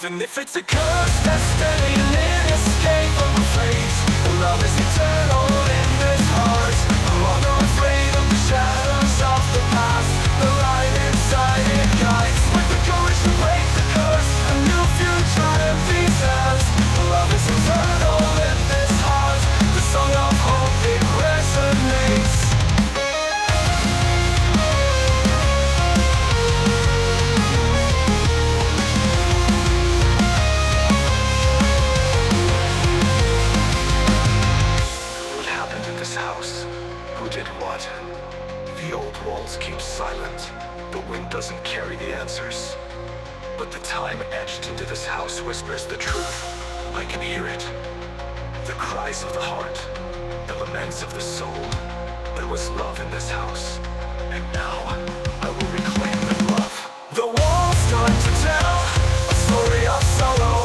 Even if it's a curse, destiny, an escape from the fate. Love is eternal in this heart. I'm not afraid of the shadows of the past. The light inside it guides. With the courage to break the curse, a new future empties us. Love is eternal in this heart. The song of hope, it resonates. House. Who did what? The old walls keep silent. The wind doesn't carry the answers. But the time etched into this house whispers the truth. I can hear it. The cries of the heart, the laments of the soul. There was love in this house, and now I will reclaim that love. The walls start to tell a story of sorrow.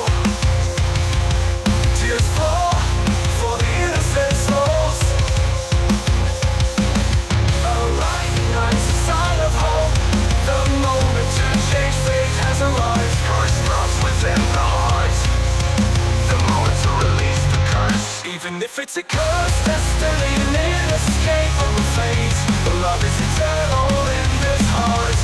Tears fall for the innocent souls. Even if it's a curse, destiny, an escape from the fate. Love is eternal in this heart.